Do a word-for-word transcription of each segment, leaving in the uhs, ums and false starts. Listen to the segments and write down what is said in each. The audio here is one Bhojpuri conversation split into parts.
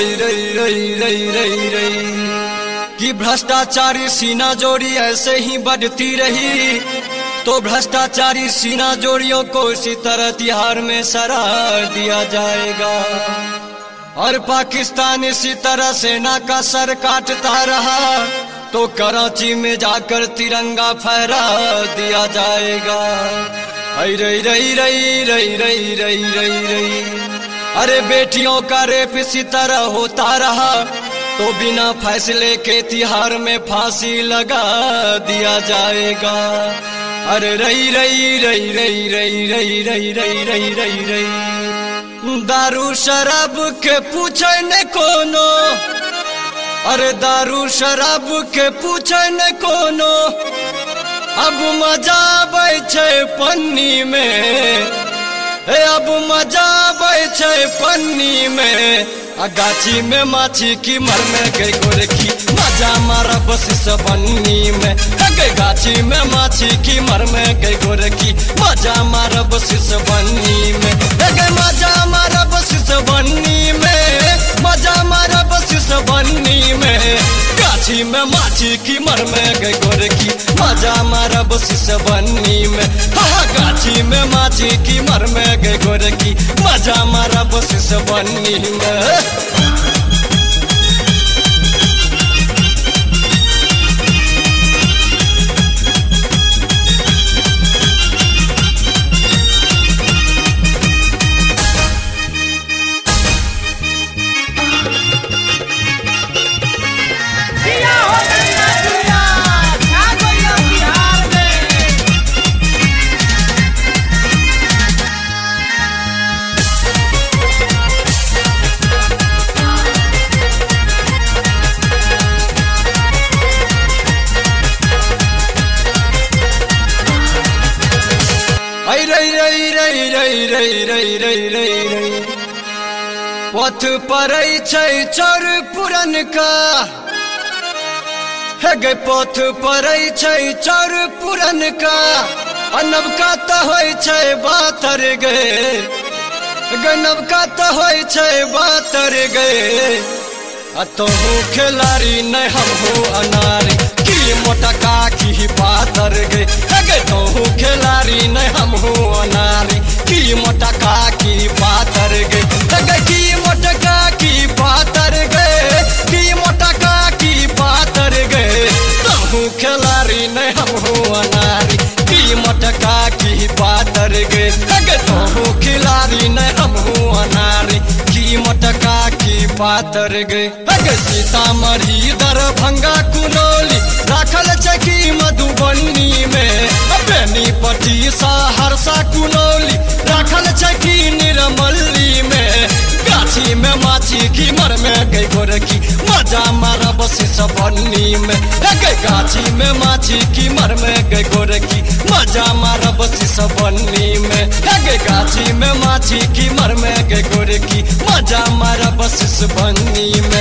रई रई रई रई रई रई कि भ्रष्टाचारी सीना जोड़ी ऐसे ही बढ़ती रही तो भ्रष्टाचारी सीना जोड़ियों को इसी तरह तिहाड़ में सराह दिया जाएगा। और पाकिस्तान इसी तरह सेना का सर काटता रहा तो कराची में जाकर तिरंगा फहरा दिया जाएगा। रई रई रई रई रई रई रई रई रई अरे बेटियों का रेप इसी तरह होता रहा तो बिना फैसले के तिहाड़ में फांसी लगा दिया जाएगा। अरे रई रई रई रई रई रई रई रई रई रई रई दारू शराब के पूछे न कोनो, अरे दारू शराब के पूछे न कोनो, अब मजा बैठे पन्नी में, अब मजा बैठे पन्नी में। गाछी में माछी की मर में गई गोरखी मजा मारा बस सबन्नी में। गाछी में माछी की मर में गई गोरखी मजा मारा बस सबन्नी में। मजा मारा बस सबन्नी में, मजा मारा बस सबन्नी में। गाछी में माछी की मर में गई गोरखी मजा मारा बस सबन्नी में। हाँ गाछी में माछी की मर में गई गोरखी मजा मारा बस सबन्नी में। पथ परै छै चर पुरन का, है गे पथ परै छै चर पुरन का। नवका त होइ छै बातर गे, गे नवका त होइ छै बातर गे। तोहू खिलाड़ी नहीं हमहू अनारी की मोटका की पातर गे। गे तोहू खिलाड़ी नहीं हमहू अनारी की मोटका की पातर गे। की मोटका की पातर गे, की मोटका की पातर गे। तोहू खिलाड़ी नहीं हमहू अनारी की मोटका की पातर गे। गे तोहू खिलाड़ी नहीं हमहू अनारी की मोटका की पातर गे। सीतामढ़ी दरभंगा कुनौली राखल छै की मधुबनी में। बेनीपट्टी सहरसा कुनौली राखल छै की निर्मली में। गाछी में माछी की मर में गई गोरखी मजा मारा बस सबन्नी में। गाछी में माछी की मर में गई गोरखी मजा मारा बस सबन्नी में। गाछी में माछी की मर में गई गोरखी मजा मारा बस सबन्नी में।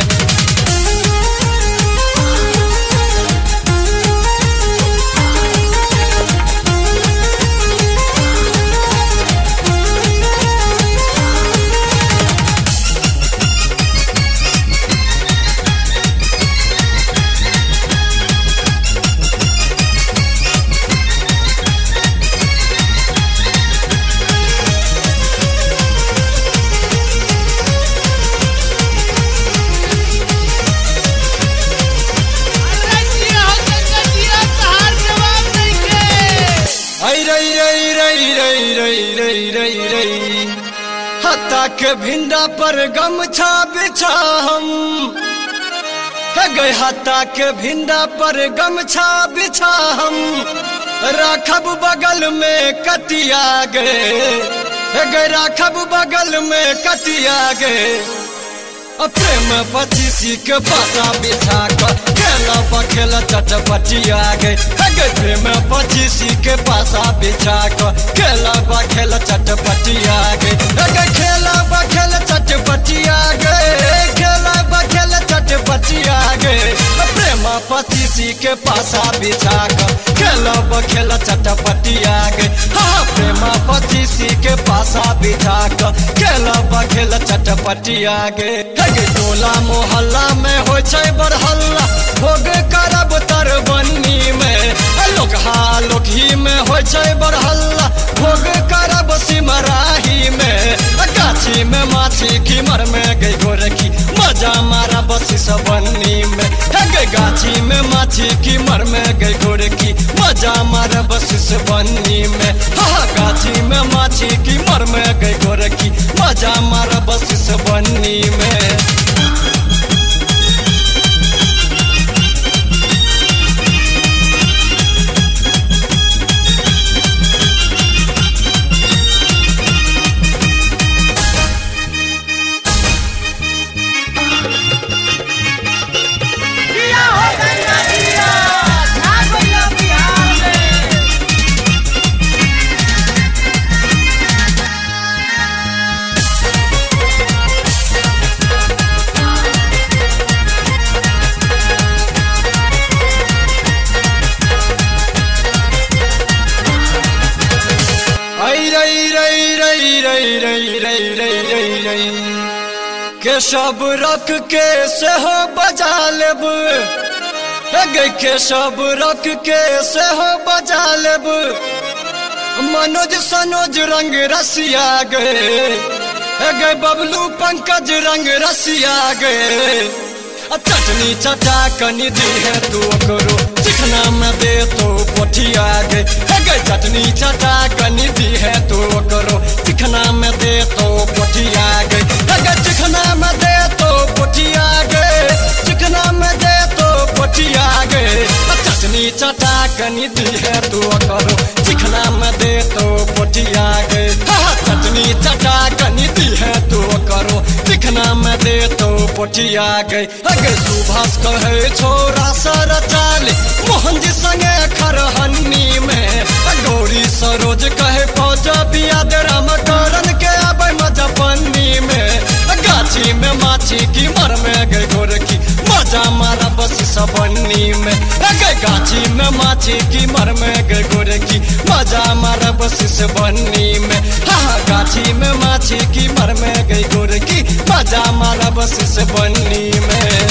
हत्ता के भिंडा पर गमछा बिछा हम, है गए हत्ता के भिंडा पर गमछा बिछा हम। राखब बगल में कतिया गे, है गए राखब बगल में कतिया गे। प्रेम पचीसी के पासा बिछा कर खेला बखेला चटपटिया गए। प्रेम पचीसी के पासा बिछा कर खेला बखेला चटपटिया गए। खेला बखेला चटपटिया गए, खेला बखेला चटपटिया गे प्रेम पतीसी के पासा बिछा कर खेलब खेल चटपटिया गे हाँ प्रेम पतीसी के पासा बिछा कर खेलब खेल चटपटिया गे टोला मोहल्ला में हो बड़हल्ला भोग करब तरबन्नी में लोकहा लोकही में हो बड़हल्ला भोग करब सिमराही में गाछी में माछी कीमर में गई गोरखी मजा मारा बसी सबन्नी में गे गाछी में माछी कीमर में गई गोरखी मजा मारा बसी सबन्नी में हाँ गाछी में माछी कीमर में गई गोरखी मजा मारा बसी सबन्नी में। के सब रख के से हो बजा लेब गे के सब रख के से हो बजा लेब मनोज सनोज रंग रसिया गे गे बबलू पंकज रंग रसिया गे चटनी चटा कनी दी है तू करो चिकना में दे तो पोठिया गे गे चटनी चटा कनी दी है तू करो चिकना में दे तो पोठिया गे गे चिकना में दे तो पोठिया गे चिकना में दे तो पोठिया गे चटनी चटा कनी दी है तू करो चिकना में दे तो पोठिया गे चटनी चटा कनी दी है तू करो चिकना में दे तो पोठिया गे गे सुभाष कहे छोरा सर चाले मोहन जी संगे खरहन्नी में गौरी सरोज कहे पहुँच बियाद राम करन के आबे मजपन्नी में गाछी में माछी की मर में गए गोरखी मजा मारा बसी सबन्नी में गे गाछी में माछी की मर में गए गोरखी मजा मारा बसी सबन्नी में हाँ गाछी में माछी की मर में गई गोरखी मजा मारा बसी सबन्नी में।